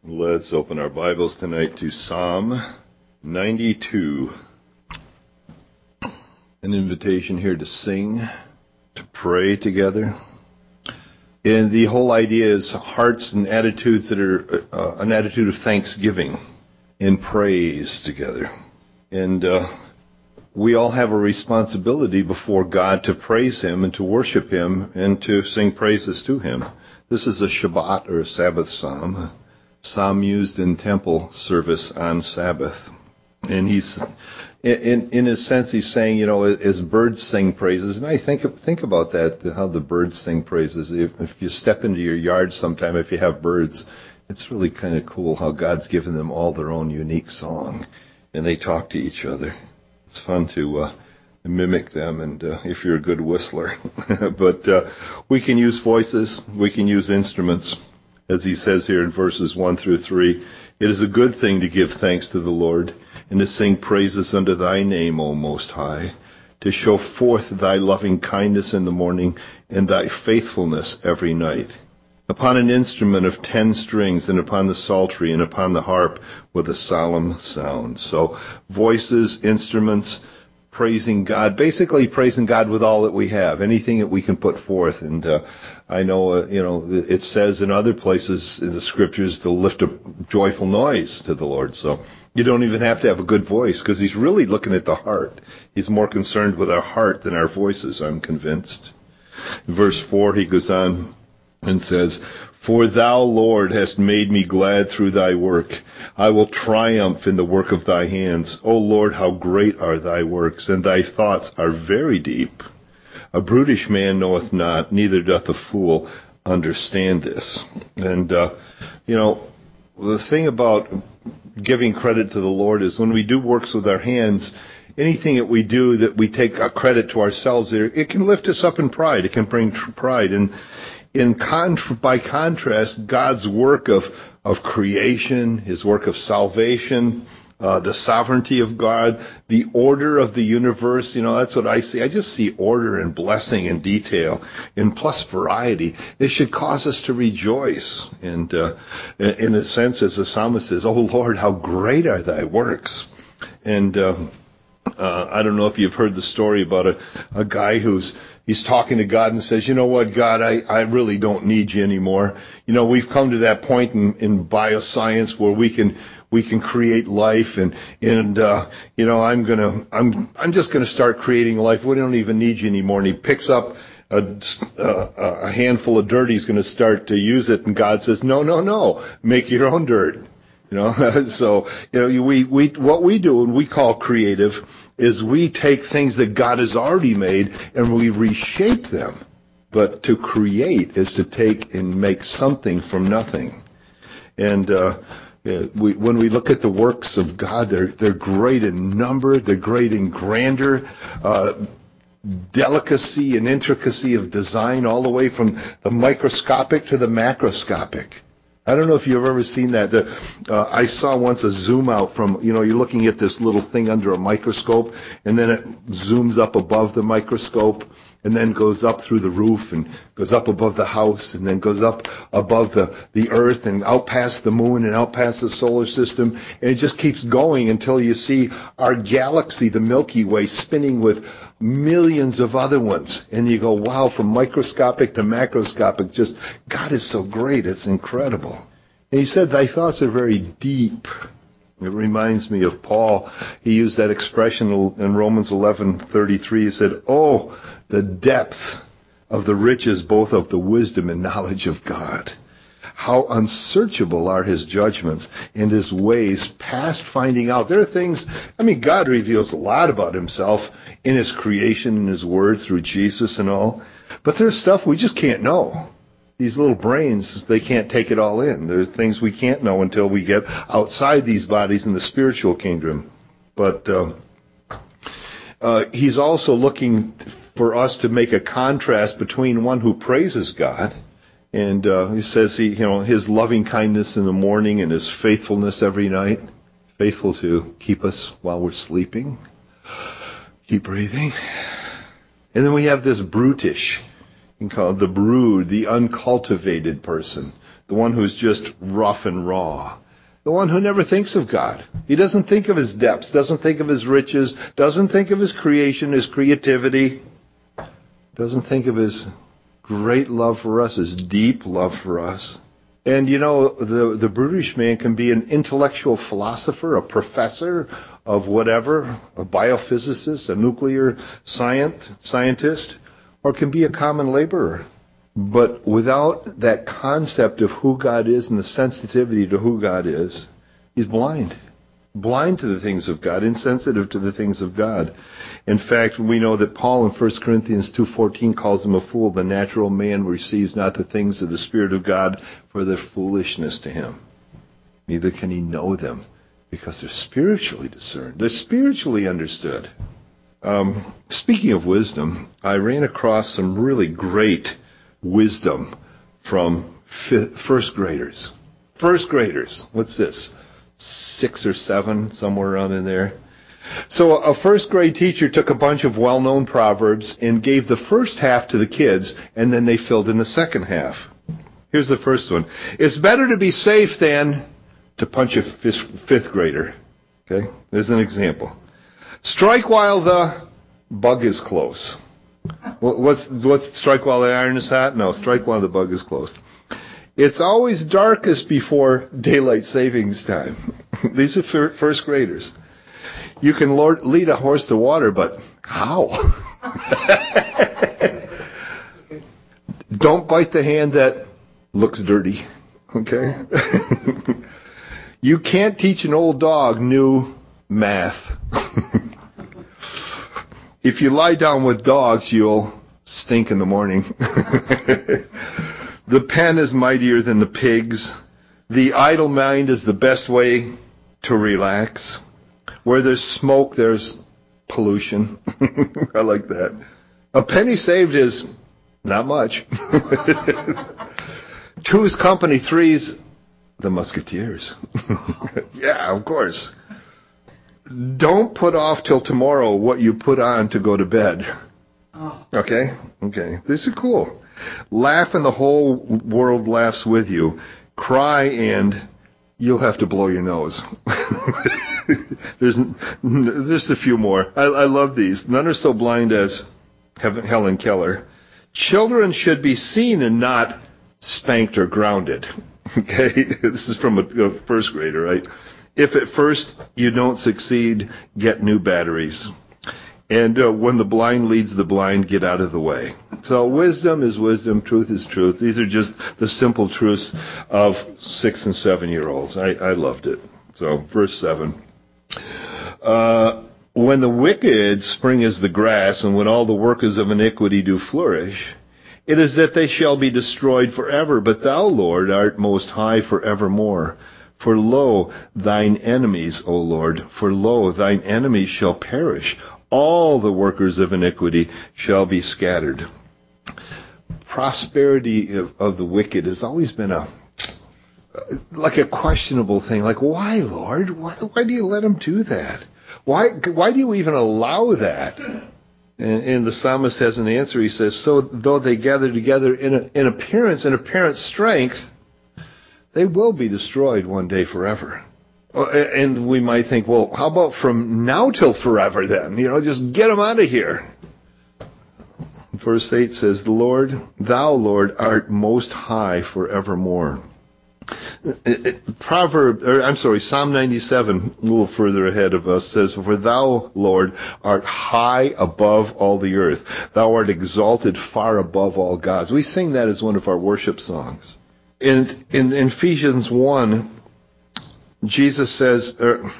Let's open our Bibles tonight to Psalm 92. An invitation here to sing, to pray together. And the whole idea is hearts and attitudes that are an attitude of thanksgiving and praise together. And we all have a responsibility before God to praise Him and to worship Him and to sing praises to Him. This is a Shabbat or a Sabbath psalm. Psalm used in temple service on Sabbath. And he's, in his sense, he's saying, as birds sing praises, and I think about that, how the birds sing praises. If you step into your yard sometime, if you have birds, it's really kind of cool how God's given them all their own unique song, and they talk to each other. It's fun to mimic them, and if you're a good whistler. But we can use voices, we can use instruments. As he says here in verses 1 through 3, it is a good thing to give thanks to the Lord and to sing praises unto thy name, O Most High, to show forth thy loving kindness in the morning and thy faithfulness every night. Upon an instrument of 10 strings and upon the psaltery and upon the harp with a solemn sound. So voices, instruments, praising God, basically praising God with all that we have, anything that we can put forth. And I know, it says in other places in the scriptures to lift a joyful noise to the Lord. So you don't even have to have a good voice because He's really looking at the heart. He's more concerned with our heart than our voices, I'm convinced. In verse 4, he goes on and says, For thou, Lord, hast made me glad through thy work. I will triumph in the work of thy hands. O Lord, how great are thy works, and thy thoughts are very deep. A brutish man knoweth not, neither doth a fool understand this. And, the thing about giving credit to the Lord is when we do works with our hands, anything that we do that we take credit to ourselves, it can lift us up in pride. It can bring pride. And by contrast, God's work of creation, His work of salvation, the sovereignty of God, the order of the universe, that's what I see. I just see order and blessing and detail, and plus variety. It should cause us to rejoice. And in a sense, as the psalmist says, "Oh Lord, how great are thy works." And I don't know if you've heard the story about a guy he's talking to God and says, "You know what, God, I really don't need you anymore. We've come to that point in bioscience where we can create life and I'm just gonna start creating life. We don't even need you anymore." And he picks up a handful of dirt. He's going to start to use it, and God says, "No, make your own dirt." So what we do and we call creative is we take things that God has already made and we reshape them. But to create is to take and make something from nothing. And when we look at the works of God, they're great in number, they're great in grandeur, delicacy and intricacy of design, all the way from the microscopic to the macroscopic. I don't know if you've ever seen that. I saw once a zoom out from, you're looking at this little thing under a microscope, and then it zooms up above the microscope, and then goes up through the roof, and goes up above the house, and then goes up above the earth, and out past the moon, and out past the solar system, and it just keeps going until you see our galaxy, the Milky Way, spinning with millions of other ones. And you go, wow, from microscopic to macroscopic, just, God is so great, it's incredible. And he said, thy thoughts are very deep. It reminds me of Paul. He used that expression in Romans 11:33. He said, oh, the depth of the riches, both of the wisdom and knowledge of God. How unsearchable are His judgments and His ways past finding out. There are things, God reveals a lot about Himself in His creation and His Word through Jesus and all. But there's stuff we just can't know. These little brains, they can't take it all in. There's things we can't know until we get outside these bodies in the spiritual kingdom. But He's also looking for us to make a contrast between one who praises God, and he says His loving kindness in the morning and His faithfulness every night, faithful to keep us while we're sleeping. Keep breathing. And then we have this brutish, you can call it the brood, the uncultivated person, the one who's just rough and raw, the one who never thinks of God. He doesn't think of his depths, doesn't think of his riches, doesn't think of his creation, his creativity, doesn't think of his great love for us, his deep love for us. And the brutish man can be an intellectual philosopher, a professor of whatever, a biophysicist, a nuclear scientist, or can be a common laborer. But without that concept of who God is and the sensitivity to who God is, he's blind. Blind to the things of God, insensitive to the things of God. In fact, we know that Paul in 1 Corinthians 2:14 calls him a fool. The natural man receives not the things of the Spirit of God, for their foolishness to him. Neither can he know them, because they're spiritually discerned. They're spiritually understood. Speaking of wisdom, I ran across some really great wisdom from first graders. First graders. What's this? 6 or 7, somewhere around in there. So a first grade teacher took a bunch of well-known proverbs and gave the first half to the kids, and then they filled in the second half. Here's the first one. It's better to be safe than to punch a fifth grader. Okay? There's an example. Strike while the bug is close. What's strike while the iron is hot? No, strike while the bug is close. It's always darkest before daylight savings time. These are first graders. You can lead a horse to water, but how? Don't bite the hand that looks dirty. Okay? You can't teach an old dog new math. If you lie down with dogs, you'll stink in the morning. The pen is mightier than the pigs. The idle mind is the best way to relax. Where there's smoke, there's pollution. I like that. A penny saved is not much. Two's company, three's the Musketeers. Yeah, of course. Don't put off till tomorrow what you put on to go to bed. Okay? Okay. This is cool. Laugh and the whole world laughs with you. Cry and you'll have to blow your nose. There's a few more. I love these. None are so blind as Helen Keller. Children should be seen and not spanked or grounded. Okay? This is from a first grader, right? If at first you don't succeed, get new batteries. And when the blind leads the blind, get out of the way. So wisdom is wisdom, truth is truth. These are just the simple truths of 6 and 7-year-olds. I loved it. So verse 7. When the wicked spring as the grass, and when all the workers of iniquity do flourish, it is that they shall be destroyed forever. But thou, Lord, art most high forevermore. For lo, thine enemies, O Lord, for lo, thine enemies shall perish. All the workers of iniquity shall be scattered. Prosperity of the wicked has always been like a questionable thing. Like, why, Lord? Why do you let them do that? Why do you even allow that? And the psalmist has an answer. He says, so though they gather together in appearance, in apparent strength, they will be destroyed one day forever. And we might think, well, how about from now till forever then? Just get them out of here. Verse 8 says, Thou, Lord, art most high forevermore. Psalm 97, a little further ahead of us, says, For thou, Lord, art high above all the earth. Thou art exalted far above all gods. We sing that as one of our worship songs. In Ephesians 1, Jesus says,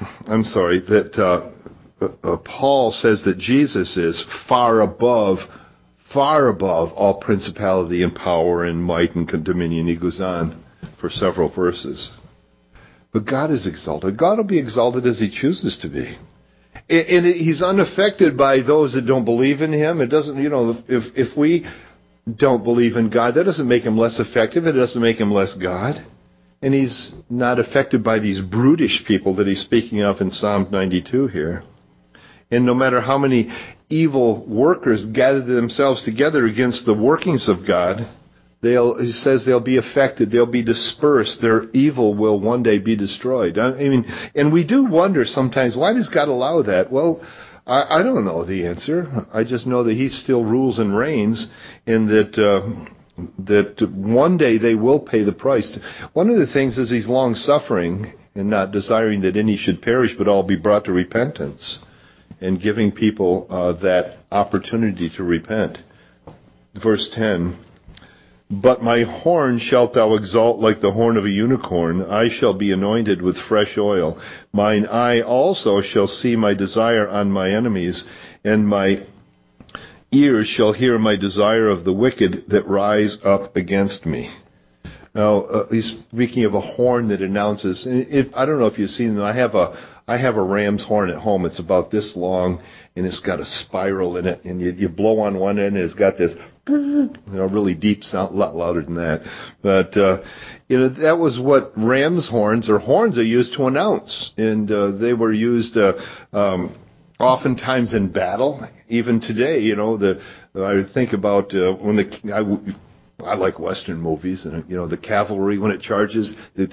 Paul says that Jesus is far above all principality and power and might and dominion. He goes on for several verses. But God is exalted. God will be exalted as he chooses to be. And he's unaffected by those that don't believe in him. It doesn't, if we don't believe in God, that doesn't make him less effective. It doesn't make him less God. And he's not affected by these brutish people that he's speaking of in Psalm 92 here. And no matter how many evil workers gather themselves together against the workings of God, He says they'll be affected, they'll be dispersed, their evil will one day be destroyed. I mean, and we do wonder sometimes, why does God allow that? Well, I don't know the answer. I just know that He still rules and reigns, and that one day they will pay the price. One of the things is He's long-suffering and not desiring that any should perish, but all be brought to repentance, and giving people that opportunity to repent. Verse 10, "But my horn shalt thou exalt like the horn of a unicorn. I shall be anointed with fresh oil. Mine eye also shall see my desire on my enemies, and my ears shall hear my desire of the wicked that rise up against me." Now, he's speaking of a horn that announces, I don't know if you've seen them, I have a ram's horn at home. It's about this long, and it's got a spiral in it, and you blow on one end, and it's got this, really deep sound, a lot louder than that. But, that was what ram's horns or horns are used to announce. And, they were used, oftentimes in battle. Even today, I think about, I like Western movies, and, the cavalry when it charges,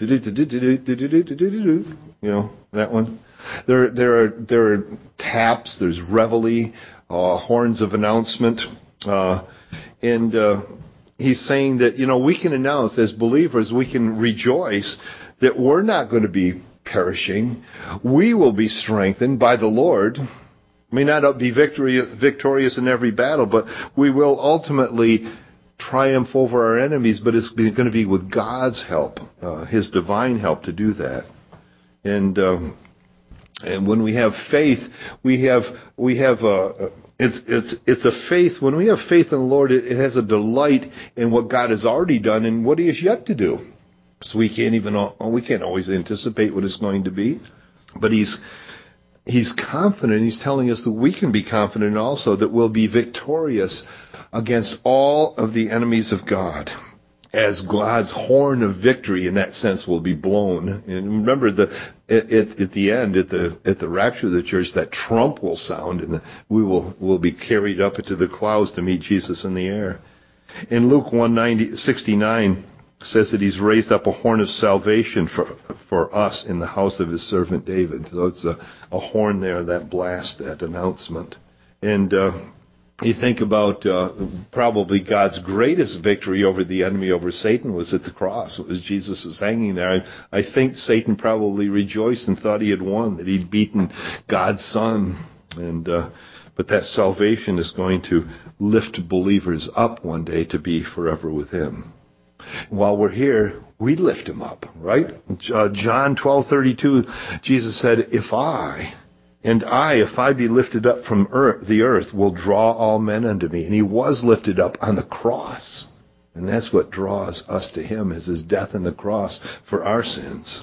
that one. There are taps, there's reveille, horns of announcement, and he's saying that, we can announce as believers, we can rejoice that we're not going to be perishing. We will be strengthened by the Lord. May not be victorious in every battle, but we will ultimately triumph over our enemies, but it's going to be with God's help, His divine help to do that. And when we have faith, it's a faith. When we have faith in the Lord, it has a delight in what God has already done and what He has yet to do. So we can't always anticipate what it's going to be, but He's confident. He's telling us that we can be confident also that we'll be victorious against all of the enemies of God, as God's horn of victory in that sense will be blown. And remember, at the end, at the rapture of the church, that trump will sound, and we will be carried up into the clouds to meet Jesus in the air. In Luke 1:69 says that He's raised up a horn of salvation for us in the house of His servant David. So it's a horn there, that blast, that announcement. And you think about probably God's greatest victory over the enemy, over Satan, was at the cross. It was Jesus was hanging there. I think Satan probably rejoiced and thought he had won, that he'd beaten God's Son. And but that salvation is going to lift believers up one day to be forever with Him. While we're here, we lift Him up, right? John 12:32, Jesus said, If I be lifted up from the earth, will draw all men unto me. And He was lifted up on the cross. And that's what draws us to Him, is His death on the cross for our sins.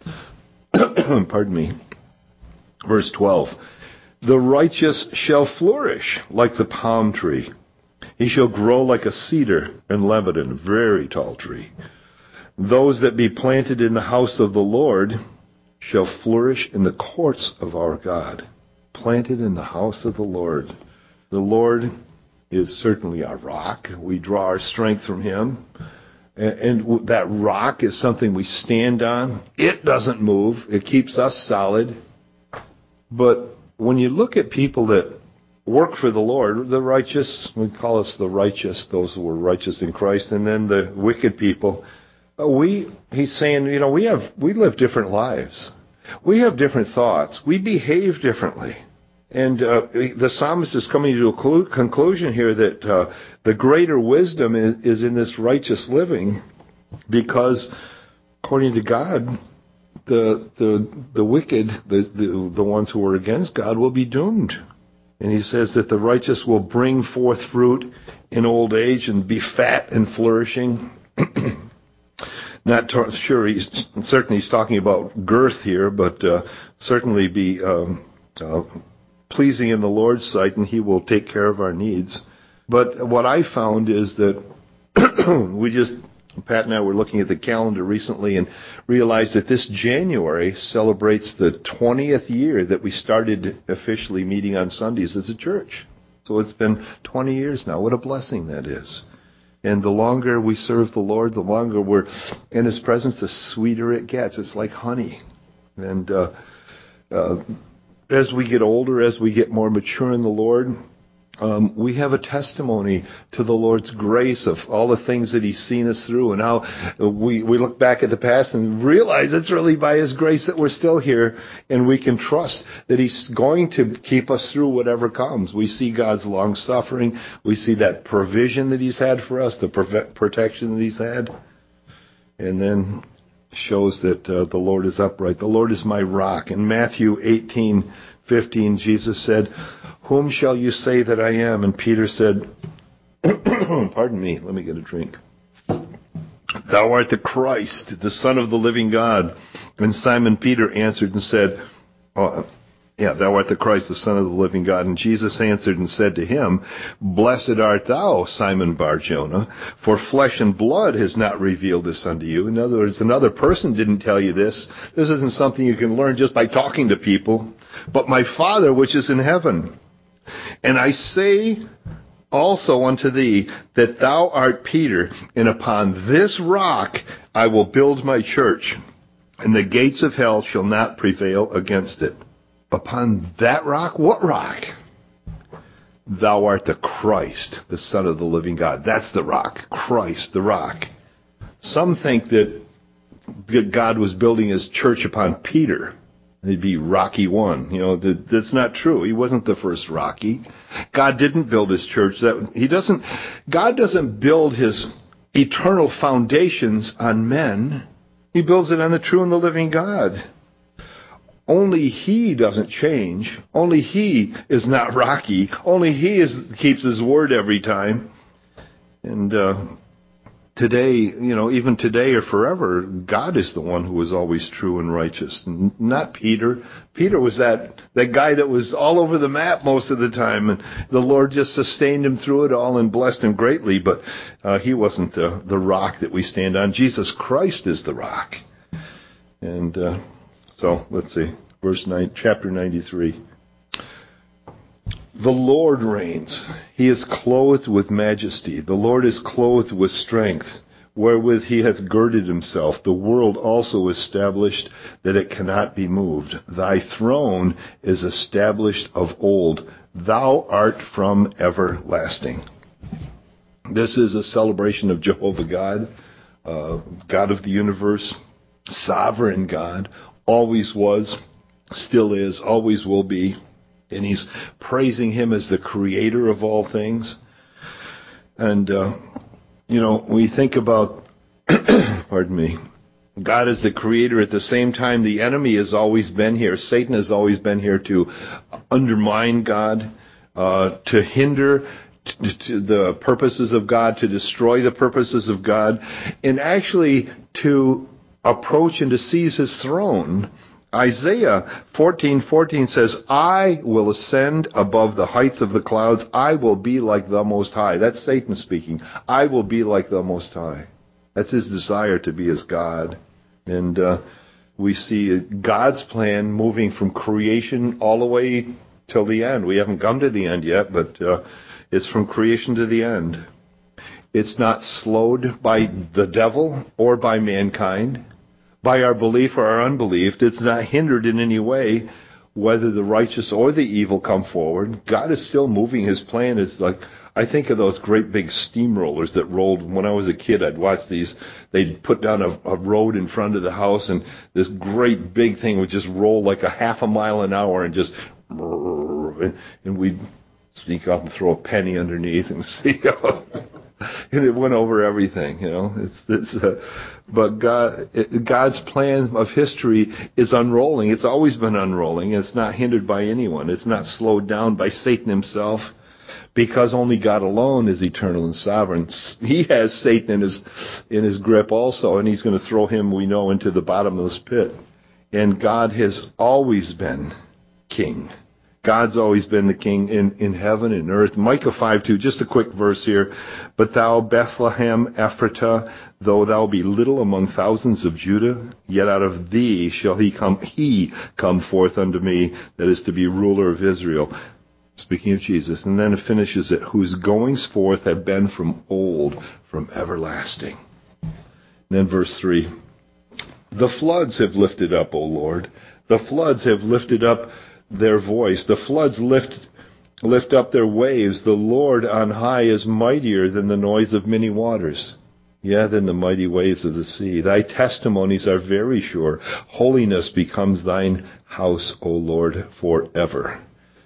Pardon me. Verse 12. The righteous shall flourish like the palm tree. He shall grow like a cedar in Lebanon, a very tall tree. Those that be planted in the house of the Lord shall flourish in the courts of our God. Planted in the house of the Lord. The Lord is certainly our rock. We draw our strength from Him. And that rock is something we stand on. It doesn't move. It keeps us solid. But when you look at people that work for the Lord, the righteous, we call us the righteous, those who were righteous in Christ, and then the wicked people, he's saying, we live different lives. We have different thoughts. We behave differently. And the psalmist is coming to a conclusion here that the greater wisdom is in this righteous living, because according to God, the wicked, the ones who are against God, will be doomed. And he says that the righteous will bring forth fruit in old age and be fat and flourishing. Not sure he's talking about girth here, but certainly be pleasing in the Lord's sight, and He will take care of our needs. But what I found is that Pat and I were looking at the calendar recently and realized that this January celebrates the 20th year that we started officially meeting on Sundays as a church. So it's been 20 years now. What a blessing that is. And the longer we serve the Lord, the longer we're in His presence, the sweeter it gets. It's like honey. And as we get older, as we get more mature in the Lord, we have a testimony to the Lord's grace of all the things that He's seen us through, and how we look back at the past and realize it's really by His grace that we're still here, and we can trust that He's going to keep us through whatever comes. We see God's long suffering. We see that provision that He's had for us, the protection that He's had, and then shows that the Lord is upright. The Lord is my rock. In Matthew 18:15, Jesus said, "Whom shall you say that I am?" And Peter said, pardon me, let me get a drink. "Thou art the Christ, the Son of the living God." And Simon Peter answered and said, "Thou art the Christ, the Son of the living God." And Jesus answered and said to him, "Blessed art thou, Simon Bar-Jonah, for flesh and blood has not revealed this unto you." In other words, another person didn't tell you this. This isn't something you can learn just by talking to people. "But my Father which is in heaven. And I say also unto thee that thou art Peter, and upon this rock I will build my church, and the gates of hell shall not prevail against it." Upon that rock? What rock? "Thou art the Christ, the Son of the living God." That's the rock. Christ, the rock. Some think that God was building His church upon Peter. It'd be Rocky 1. That's not true. He wasn't the first Rocky. God didn't build His church. God doesn't build His eternal foundations on men. He builds it on the true and the living God. Only He doesn't change. Only He is not Rocky. Only He keeps His word every time. And today, even today or forever, God is the one who is always true and righteous, not Peter. Peter was that guy that was all over the map most of the time, and the Lord just sustained him through it all and blessed him greatly, but he wasn't the rock that we stand on. Jesus Christ is the rock. And so let's see, verse 9, chapter 93. "The Lord reigns. He is clothed with majesty. The Lord is clothed with strength, wherewith He hath girded Himself. The world also established, that it cannot be moved. Thy throne is established of old. Thou art from everlasting." This is a celebration of Jehovah God, God of the universe, sovereign God, always was, still is, always will be. And He's praising Him as the creator of all things. And, we think about, pardon me, God is the creator. At the same time, the enemy has always been here. Satan has always been here to undermine God, to hinder to the purposes of God, to destroy the purposes of God, and actually to approach and to seize His throne. Isaiah 14:14 says, "I will ascend above the heights of the clouds. I will be like the Most High." That's Satan speaking. I will be like the Most High. That's his desire to be as God. And we see God's plan moving from creation all the way till the end. We haven't come to the end yet, but it's from creation to the end. It's not slowed by the devil or by mankind, by our belief or our unbelief. It's not hindered in any way, whether the righteous or the evil come forward. God is still moving His plan. It's like, I think of those great big steamrollers that rolled. When I was a kid, I'd watch these. They'd put down a road in front of the house, and this great big thing would just roll like a half a mile an hour, and just, and we'd sneak up and throw a penny underneath and see, and it went over everything. But God's plan of history is unrolling. It's always been unrolling. It's not hindered by anyone. It's not slowed down by Satan himself, because only God alone is eternal and sovereign. He has Satan in his grip also, and he's going to throw him, we know, into the bottomless pit. And God has always been king. God's always been the king in heaven and earth. Micah 5:2, just a quick verse here. "But thou, Bethlehem Ephratah, though thou be little among thousands of Judah, yet out of thee shall he come forth unto me, that is to be ruler of Israel." Speaking of Jesus. And then it finishes it, whose goings forth have been from old, from everlasting. And then verse 3. The floods have lifted up, O Lord. The floods have lifted up their voice. The floods lift up their waves. The Lord on high is mightier than the noise of many waters. Yeah, than the mighty waves of the sea. Thy testimonies are very sure. Holiness becomes thine house, O Lord, forever.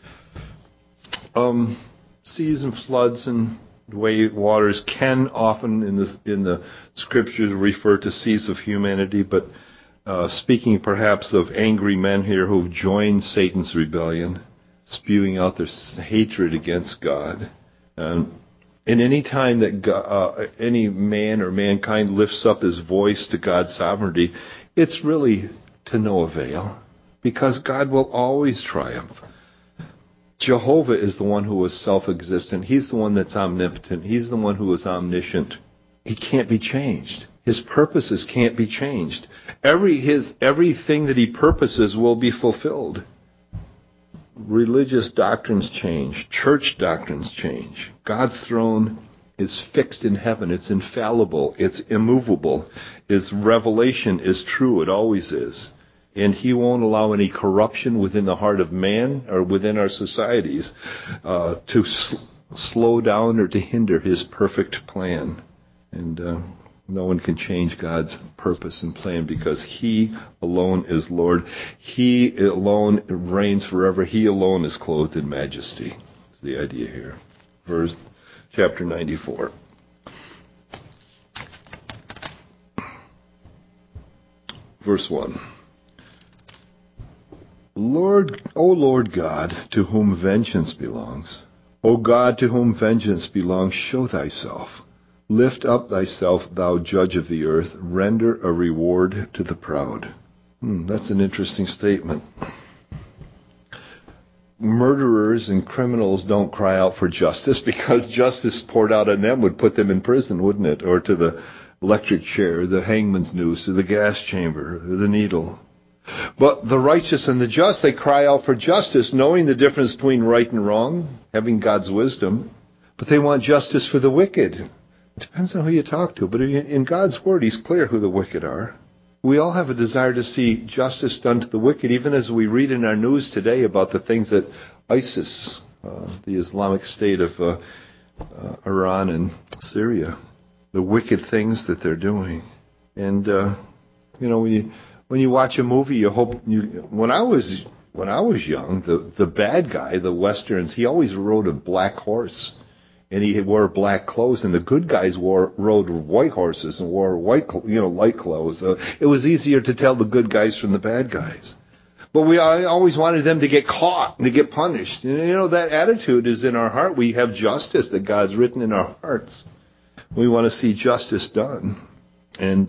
Seas and floods and waters can often in the scriptures refer to seas of humanity, but speaking perhaps of angry men here who've joined Satan's rebellion, spewing out their hatred against God. And any time that any man or mankind lifts up his voice to God's sovereignty, it's really to no avail, because God will always triumph. Jehovah is the one who is self-existent. He's the one that's omnipotent. He's the one who is omniscient. He can't be changed. His purposes can't be changed. Everything that he purposes will be fulfilled. Religious doctrines change. Church doctrines change. God's throne is fixed in heaven. It's infallible. It's immovable. Its revelation is true. It always is. And he won't allow any corruption within the heart of man or within our societies to slow down or to hinder his perfect plan. And no one can change God's purpose and plan, because he alone is Lord. He alone reigns forever. He alone is clothed in majesty. That's the idea here. Chapter 94. Verse 1. O Lord God, to whom vengeance belongs, O God, to whom vengeance belongs, show thyself. Lift up thyself, thou judge of the earth. Render a reward to the proud. That's an interesting statement. Murderers and criminals don't cry out for justice, because justice poured out on them would put them in prison, wouldn't it? Or to the electric chair, the hangman's noose, or the gas chamber, or the needle. But the righteous and the just, they cry out for justice, knowing the difference between right and wrong, having God's wisdom. But they want justice for the wicked. It depends on who you talk to. But in God's word, he's clear who the wicked are. We all have a desire to see justice done to the wicked, even as we read in our news today about the things that ISIS, the Islamic State of Iran and Syria, the wicked things that they're doing. And, when you watch a movie, you hope when I was young, the bad guy, the westerns, he always rode a black horse, and he wore black clothes, and the good guys rode white horses and wore white, light clothes. It was easier to tell the good guys from the bad guys. But I always wanted them to get caught and to get punished. And, that attitude is in our heart. We have justice that God's written in our hearts. We want to see justice done. And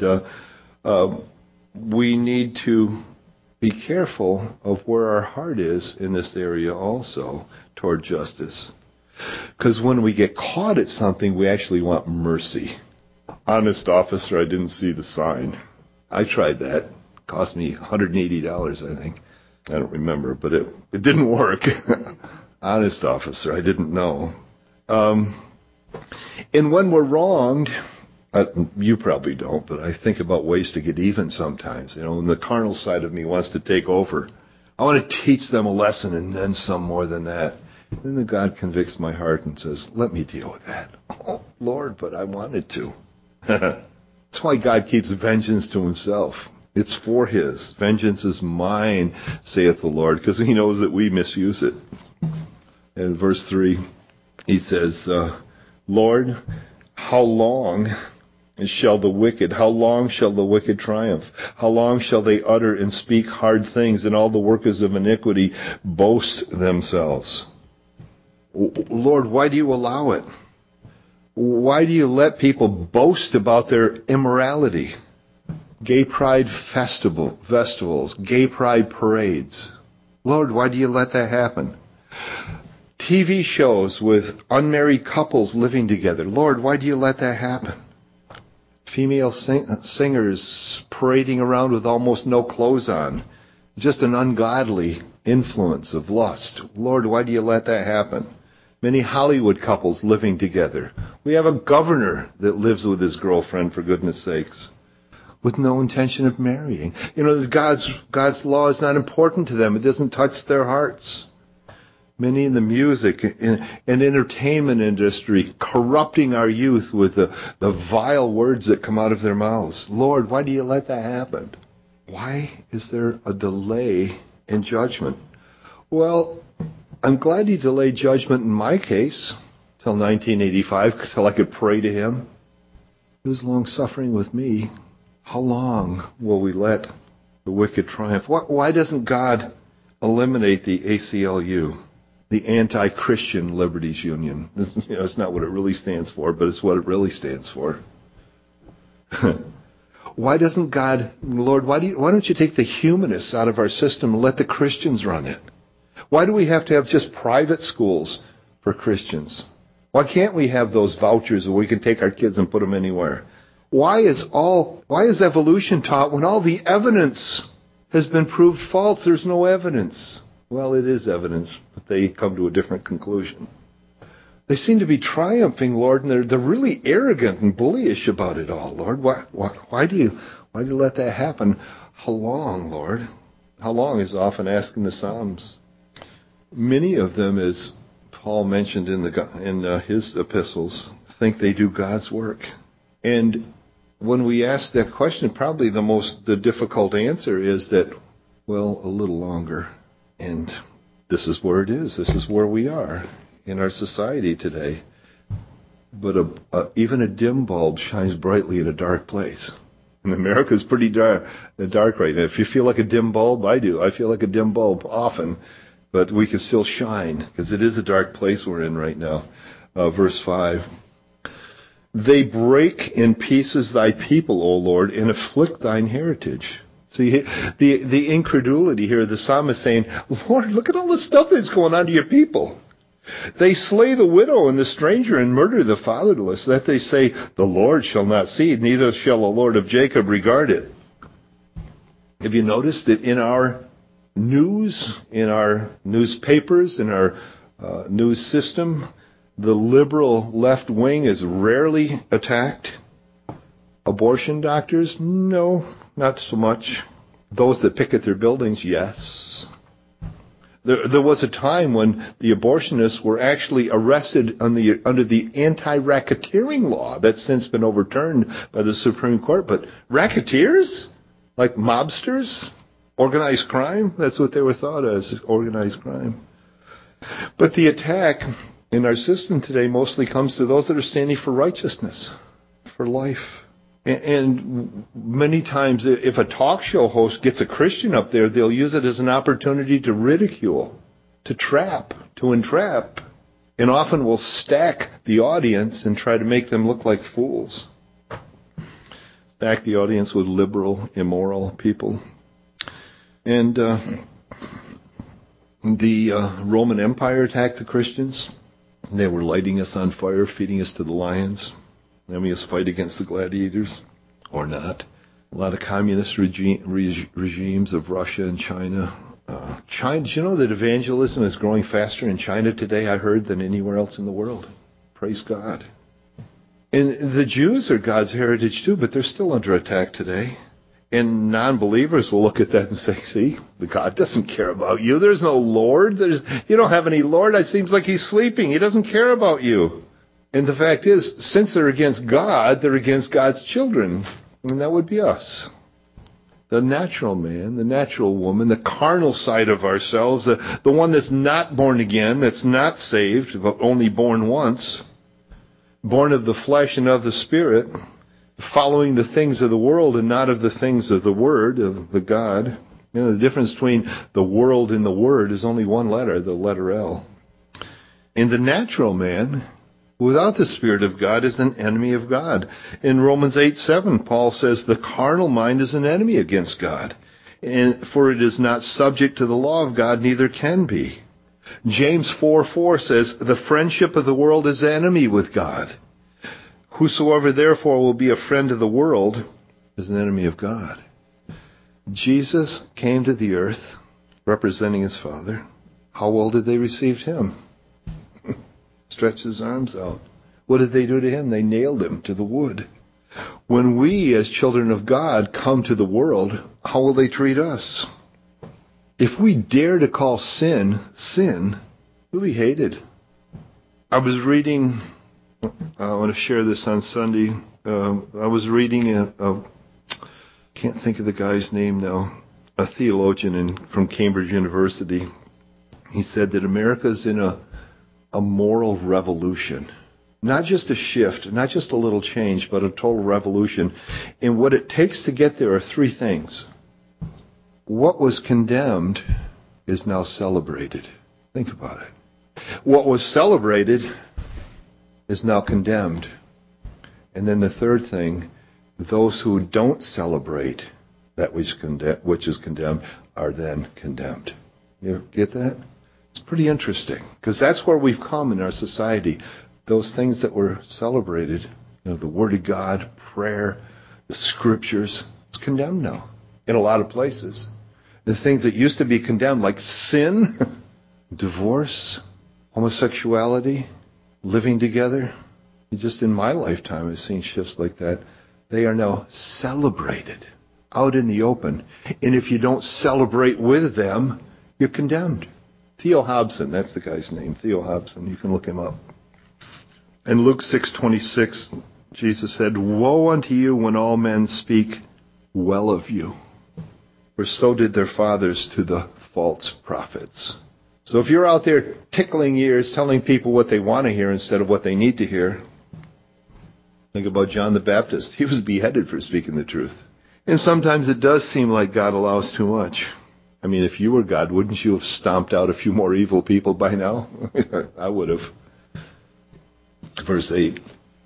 we need to be careful of where our heart is in this area also toward justice. Because when we get caught at something, we actually want mercy. Honest officer, I didn't see the sign. I tried that. It cost me $180, I think. I don't remember, but it didn't work. Honest officer, I didn't know. And when we're wronged, you probably don't, but I think about ways to get even sometimes. And the carnal side of me wants to take over. I want to teach them a lesson and then some more than that. And then God convicts my heart and says, let me deal with that. Oh, Lord, but I wanted to. That's why God keeps vengeance to himself. It's for his. Vengeance is mine, saith the Lord, because he knows that we misuse it. In verse 3, he says, Lord, how long shall the wicked triumph? How long shall they utter and speak hard things, and all the workers of iniquity boast themselves? Lord, why do you allow it? Why do you let people boast about their immorality? Gay pride festivals, gay pride parades. Lord, why do you let that happen? TV shows with unmarried couples living together. Lord, why do you let that happen? Female singers parading around with almost no clothes on, just an ungodly influence of lust. Lord, why do you let that happen? Many Hollywood couples living together. We have a governor that lives with his girlfriend, for goodness sakes, with no intention of marrying. God's law is not important to them. It doesn't touch their hearts. Many in the music and entertainment industry corrupting our youth with the vile words that come out of their mouths. Lord, why do you let that happen? Why is there a delay in judgment? Well, I'm glad he delayed judgment in my case till 1985, till I could pray to him. He was long-suffering with me. How long will we let the wicked triumph? Why doesn't God eliminate the ACLU? The Anti-Christian Liberties Union. It's not what it really stands for, but it's what it really stands for. Why doesn't God, Lord, why don't you take the humanists out of our system and let the Christians run it? Why do we have to have just private schools for Christians? Why can't we have those vouchers where we can take our kids and put them anywhere? Why is evolution taught when all the evidence has been proved false? There's no evidence. Well, it is evidence, but they come to a different conclusion. They seem to be triumphing, Lord, and they're really arrogant and bullyish about it all, Lord. Why do you let that happen? How long, Lord? How long is often asked in the Psalms. Many of them, as Paul mentioned in his epistles, think they do God's work. And when we ask that question, probably the difficult answer is that, well, a little longer. And this is where it is. This is where we are in our society today. But even a dim bulb shines brightly in a dark place. And America is pretty dark right now. If you feel like a dim bulb, I do. I feel like a dim bulb often. But we can still shine because it is a dark place we're in right now. Verse 5. They break in pieces thy people, O Lord, and afflict thine heritage. So the incredulity here, the psalmist saying, Lord, look at all the stuff that's going on to your people. They slay the widow and the stranger and murder the fatherless, that they say, the Lord shall not see, neither shall the Lord of Jacob regard it. Have you noticed that in our news, in our newspapers, in our news system, the liberal left wing is rarely attacked? Abortion doctors? No, not so much. Those that picket their buildings, yes. There was a time when the abortionists were actually arrested under the anti-racketeering law. That's since been overturned by the Supreme Court. But racketeers? Like mobsters? Organized crime? That's what they were thought as, organized crime. But the attack in our system today mostly comes to those that are standing for righteousness, for life. And many times, if a talk show host gets a Christian up there, they'll use it as an opportunity to ridicule, to trap, to entrap, and often will stack the audience and try to make them look like fools. Stack the audience with liberal, immoral people. And the Roman Empire attacked the Christians. They were lighting us on fire, feeding us to the lions. Then we must fight against the gladiators, or not. A lot of communist regimes of Russia and China. China. Do you know that evangelism is growing faster in China today, I heard, than anywhere else in the world? Praise God. And the Jews are God's heritage too, but they're still under attack today. And non-believers will look at that and say, see, the God doesn't care about you. There's no Lord. You don't have any Lord. It seems like he's sleeping. He doesn't care about you. And the fact is, since they're against God, they're against God's children. And that would be us. The natural man, the natural woman, the carnal side of ourselves, the one that's not born again, that's not saved, but only born once, born of the flesh and of the Spirit, following the things of the world and not of the things of the Word, of the God. You know, the difference between the world and the Word is only one letter, the letter L. And the natural man, without the Spirit of God, is an enemy of God. In Romans 8:7, Paul says, the carnal mind is an enemy against God, and for it is not subject to the law of God, neither can be. James 4:4 says, the friendship of the world is enemy with God. Whosoever therefore will be a friend of the world is an enemy of God. Jesus came to the earth representing his Father. How well did they receive him? Stretched his arms out. What did they do to him? They nailed him to the wood. When we, as children of God, come to the world, how will they treat us? If we dare to call sin, sin, we'll be hated. I was reading, I want to share this on Sunday. I was reading can't think of the guy's name now, a theologian from Cambridge University. He said that America's in a moral revolution. Not just a shift, not just a little change, but a total revolution. And what it takes to get there are three things. What was condemned is now celebrated. Think about it. What was celebrated is now condemned. And then the third thing, those who don't celebrate that which is condemned are then condemned. You get that? It's pretty interesting, because that's where we've come in our society. Those things that were celebrated, the Word of God, prayer, the Scriptures, it's condemned now in a lot of places. The things that used to be condemned, like sin, divorce, homosexuality, living together, just in my lifetime I've seen shifts like that. They are now celebrated out in the open. And if you don't celebrate with them, you're condemned. Theo Hobson, that's the guy's name, Theo Hobson. You can look him up. In Luke 6:26, Jesus said, "Woe unto you when all men speak well of you, for so did their fathers to the false prophets." So if you're out there tickling ears, telling people what they want to hear instead of what they need to hear, think about John the Baptist. He was beheaded for speaking the truth. And sometimes it does seem like God allows too much. I mean, if you were God, wouldn't you have stomped out a few more evil people by now? I would have. Verse 8.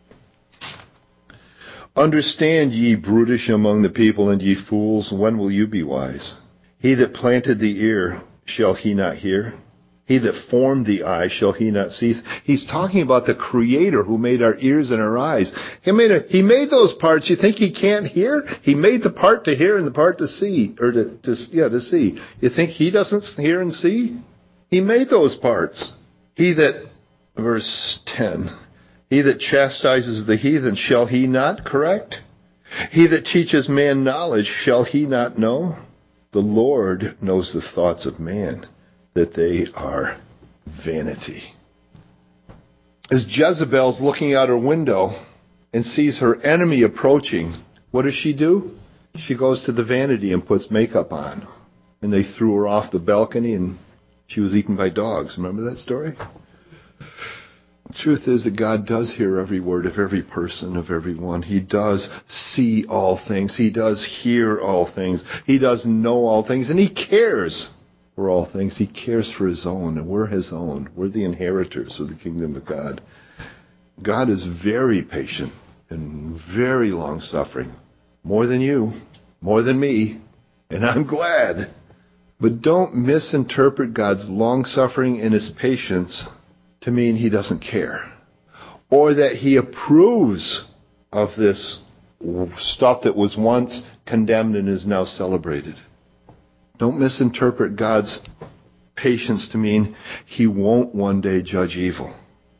Understand, ye brutish among the people, and ye fools, when will you be wise? He that planted the ear, shall he not hear? He that formed the eye, shall he not see? He's talking about the Creator who made our ears and our eyes. He made those parts. You think he can't hear? He made the part to hear and the part to see, or to see. You think he doesn't hear and see? He made those parts. He that, verse 10, he that chastises the heathen, shall he not correct? He that teaches man knowledge, shall he not know? The Lord knows the thoughts of man, that they are vanity. As Jezebel's looking out her window and sees her enemy approaching, what does she do? She goes to the vanity and puts makeup on. And they threw her off the balcony and she was eaten by dogs. Remember that story? The truth is that God does hear every word of every person, of everyone. He does see all things. He does hear all things. He does know all things. And he cares for all things. He cares for his own, and we're his own. We're the inheritors of the kingdom of God. God is very patient and very long-suffering. More than you, more than me, and I'm glad. But don't misinterpret God's long-suffering and his patience to mean he doesn't care, or that he approves of this stuff that was once condemned and is now celebrated. Don't misinterpret God's patience to mean he won't one day judge evil.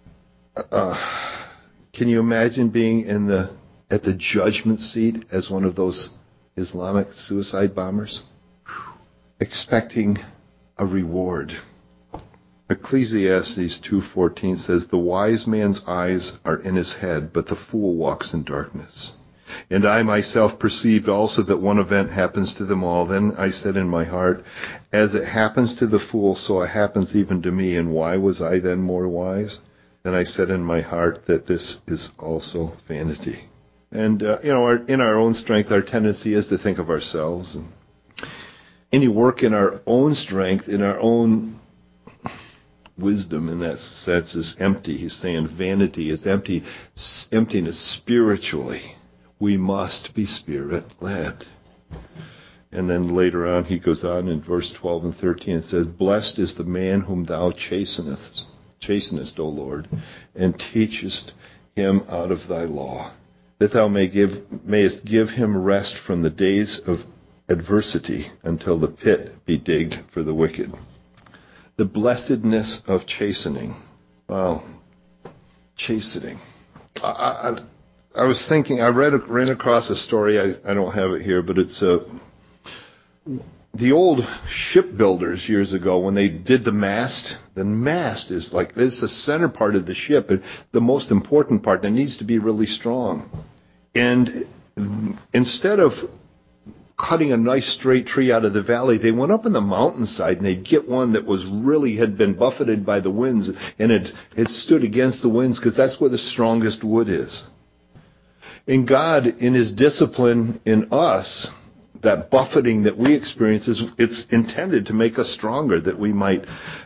Can you imagine being at the judgment seat as one of those Islamic suicide bombers, expecting a reward? Ecclesiastes 2:14 says, "The wise man's eyes are in his head, but the fool walks in darkness. And I myself perceived also that one event happens to them all. Then I said in my heart, as it happens to the fool, so it happens even to me. And why was I then more wise? Then I said in my heart that this is also vanity." And, in our own strength, our tendency is to think of ourselves. And any work in our own strength, in our own wisdom in that sense is empty. He's saying vanity is empty, emptiness spiritually. We must be Spirit-led. And then later on, he goes on in verse 12 and 13, it says, "Blessed is the man whom thou chastenest, O Lord, and teachest him out of thy law, that thou mayest give him rest from the days of adversity until the pit be digged for the wicked. The blessedness of chastening. Wow. Chastening. I was thinking, I ran across a story, I don't have it here, but it's the old shipbuilders years ago, when they did the mast is like, it's the center part of the ship, and the most important part, and it needs to be really strong. And instead of cutting a nice straight tree out of the valley, they went up in the mountainside and they'd get one that was really had been buffeted by the winds, and it stood against the winds, because that's where the strongest wood is. And God, in His discipline in us, that buffeting that we experience, it's intended to make us stronger, that we might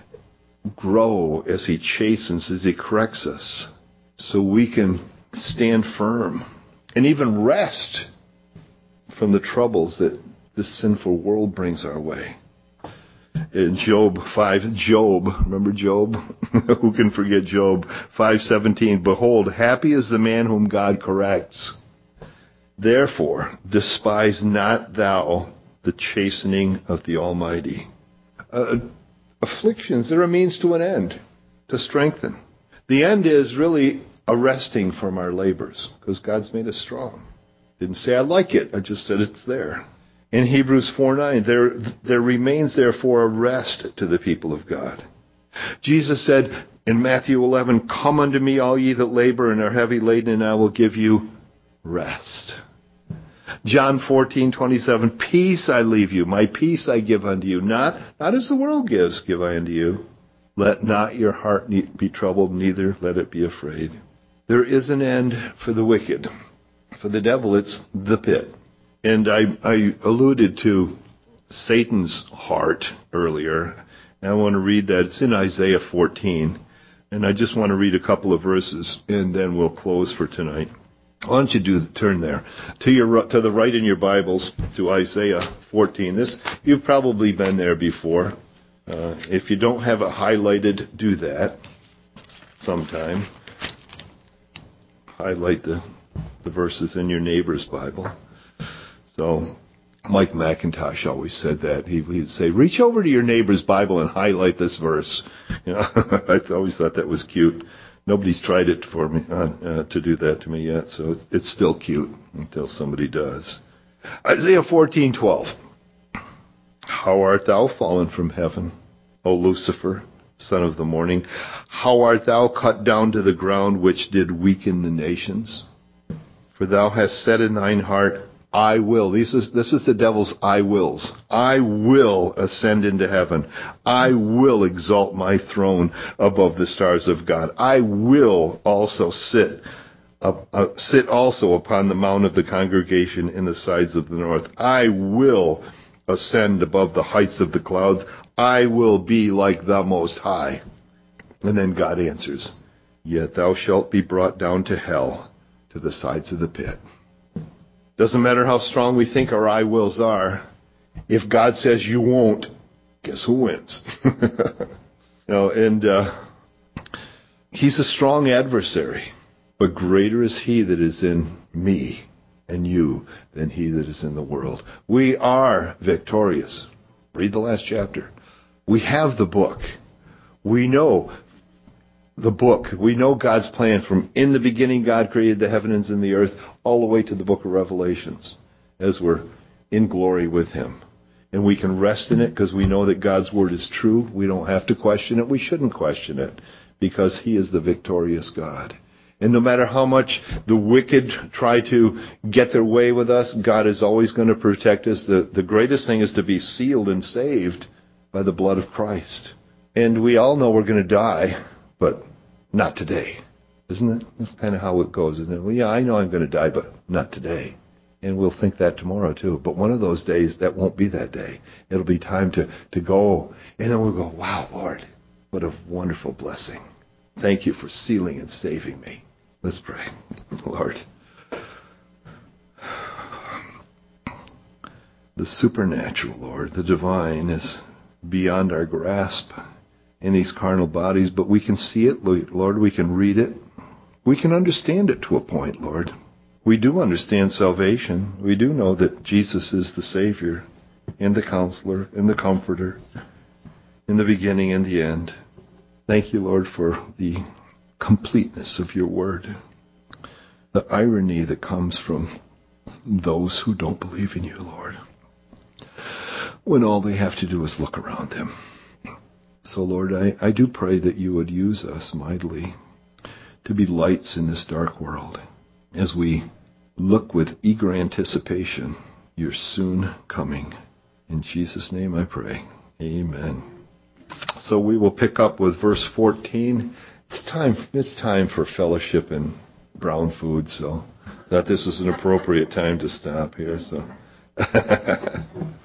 grow as He chastens, as He corrects us, so we can stand firm and even rest from the troubles that this sinful world brings our way. In Job 5, remember Job? Who can forget Job? 5:17, behold, happy is the man whom God corrects. Therefore, despise not thou the chastening of the Almighty. Afflictions, they're a means to an end, to strengthen. The end is really a resting from our labors, because God's made us strong. Didn't say I like it, I just said it's there. In Hebrews 4:9, there remains therefore a rest to the people of God. Jesus said in Matthew 11, come unto me, all ye that labor and are heavy laden, and I will give you rest. John 14:27, peace I leave you, my peace I give unto you, not as the world gives, give I unto you. Let not your heart be troubled, neither let it be afraid. There is an end for the wicked. For the devil, it's the pit. And I alluded to Satan's heart earlier. And I want to read that. It's in Isaiah 14. And I just want to read a couple of verses, and then we'll close for tonight. Why don't you turn there to the right in your Bibles to Isaiah 14. This, you've probably been there before. If you don't have it highlighted, do that sometime. Highlight the verses in your neighbor's Bible. So Mike McIntosh always said that. He'd say, reach over to your neighbor's Bible and highlight this verse. You know, I always thought that was cute. Nobody's tried it for me to do that to me yet, so it's still cute until somebody does. Isaiah 14:12. How art thou fallen from heaven, O Lucifer, son of the morning? How art thou cut down to the ground, which did weaken the nations? For thou hast said in thine heart, I will. This is the devil's I wills. I will ascend into heaven. I will exalt my throne above the stars of God. I will also sit also upon the mount of the congregation in the sides of the north. I will ascend above the heights of the clouds. I will be like the Most High. And then God answers, yet thou shalt be brought down to hell, to the sides of the pit. Doesn't matter how strong we think our I wills are. If God says you won't, guess who wins? He's a strong adversary, but greater is He that is in me and you than he that is in the world. We are victorious. Read the last chapter. We have the book. We know the book. We know God's plan from in the beginning God created the heavens and the earth all the way to the book of Revelations as we're in glory with Him. And we can rest in it because we know that God's word is true. We don't have to question it. We shouldn't question it because He is the victorious God. And no matter how much the wicked try to get their way with us, God is always going to protect us. The greatest thing is to be sealed and saved by the blood of Christ. And we all know we're going to die, but not today. Isn't it? That's kind of how it goes, isn't it? Well, yeah, I know I'm going to die, but not today. And we'll think that tomorrow too. But one of those days, that won't be that day. It'll be time to go. And then we'll go, wow, Lord, what a wonderful blessing. Thank you for sealing and saving me. Let's pray. Lord, the supernatural, Lord, the divine is beyond our grasp in these carnal bodies, but we can see it, Lord. We can read it. We can understand it to a point, Lord. We do understand salvation. We do know that Jesus is the Savior and the Counselor and the Comforter in the beginning and the end. Thank you, Lord, for the completeness of your word. The irony that comes from those who don't believe in you, Lord, when all they have to do is look around them. So, Lord, I do pray that you would use us mightily to be lights in this dark world as we look with eager anticipation your soon coming. In Jesus' name I pray. Amen. So we will pick up with verse 14. It's time for fellowship and brown food, so thought this was an appropriate time to stop here. So